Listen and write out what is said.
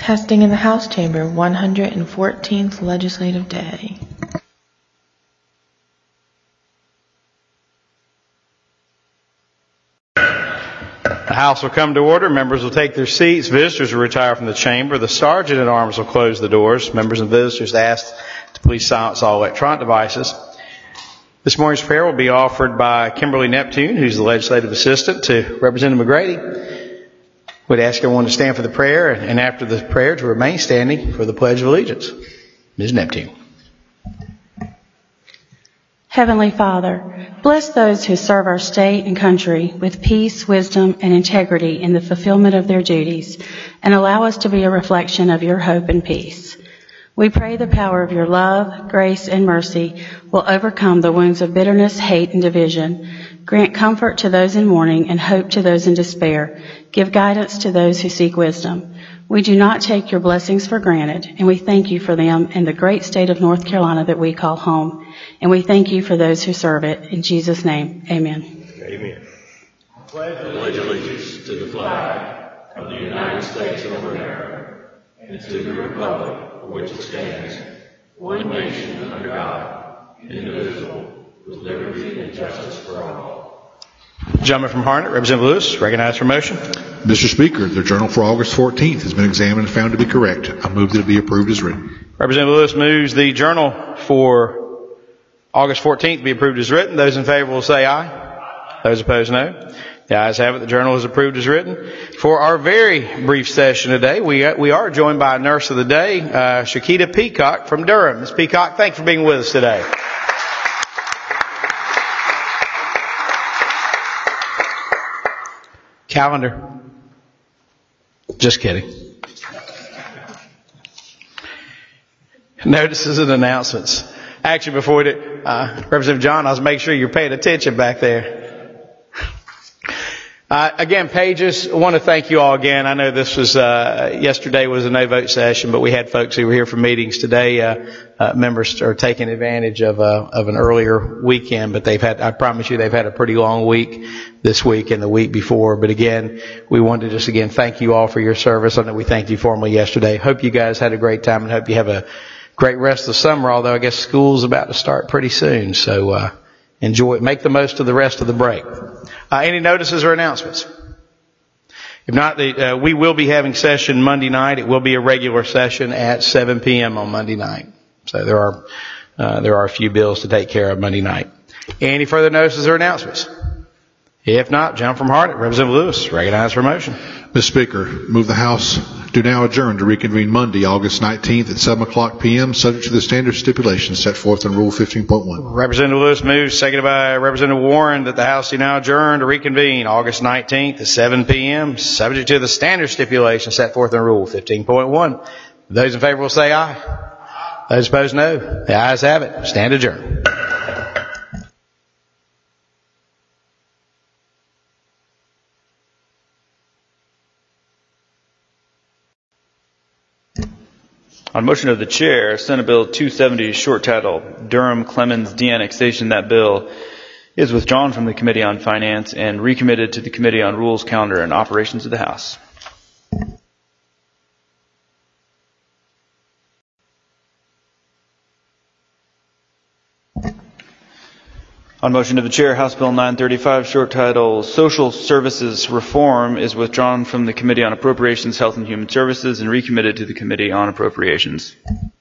Testing in the House Chamber, 114th Legislative Day. The House will come to order. Members will take their seats. Visitors will retire from the chamber. The Sergeant at Arms will close the doors. Members and visitors asked to please silence all electronic devices. This morning's prayer will be offered by Kimberly Neptune, who's the legislative assistant to Representative McGrady. We'd ask everyone to stand for the prayer, and after the prayer to remain standing for the Pledge of Allegiance. Ms. Neptune. Heavenly Father, bless those who serve our state and country with peace, wisdom, and integrity in the fulfillment of their duties, and allow us to be a reflection of your hope and peace. We pray the power of your love, grace, and mercy will overcome the wounds of bitterness, hate, and division. Grant comfort to those in mourning and hope to those in despair. Give guidance to those who seek wisdom. We do not take your blessings for granted, and we thank you for them in the great state of North Carolina that we call home. And we thank you for those who serve it. In Jesus' name, amen. Amen. I pledge allegiance to the flag of the United States of America and to the republic for which it stands, one nation under God, indivisible, with liberty and justice for all. Gentleman from Harnett, Representative Lewis, recognized for motion. Mr. Speaker, the journal for August 14th has been examined and found to be correct. I move that it be approved as written. Representative Lewis moves the journal for August 14th be approved as written. Those in favor will say aye. Those opposed, no. The ayes have it. The journal is approved as written. For our very brief session today, we are joined by a nurse of the day, Shakita Peacock from Durham. Ms. Peacock, thanks for being with us today. Calendar. Just kidding. Notices and announcements. Actually, before we do, Representative John, I was making sure you're paying attention back there. Again, pages, I want to thank you all again. I know this was, yesterday was a no vote session, but we had folks who were here for meetings today. Members are taking advantage of an earlier weekend, but I promise you they've had a pretty long week this week and the week before. But again, we wanted to just again thank you all for your service. I know we thanked you formally yesterday. Hope you guys had a great time and hope you have a great rest of the summer, although I guess school's about to start pretty soon. So, enjoy it. Make the most of the rest of the break. Any notices or announcements? If not, we will be having session Monday night. It will be a regular session at 7 p.m. on Monday night. So there are a few bills to take care of Monday night. Any further notices or announcements? If not, John from Harnett, Representative Lewis, recognized for motion. Mr. Speaker, move the House do now adjourn to reconvene Monday, August 19th at 7 o'clock p.m., subject to the standard stipulations set forth in Rule 15.1. Representative Lewis moves, seconded by Representative Warren, that the House do now adjourn to reconvene August 19th at 7 p.m., subject to the standard stipulations set forth in Rule 15.1. Those in favor will say aye. Those opposed, no. The ayes have it. Stand adjourned. On motion of the chair, Senate Bill 270, short title, Durham-Clemens de-annexation. That bill is withdrawn from the Committee on Finance and recommitted to the Committee on Rules, Calendar, and Operations of the House. On motion of the chair, House Bill 935, short title, Social Services Reform, is withdrawn from the Committee on Appropriations, Health and Human Services and recommitted to the Committee on Appropriations.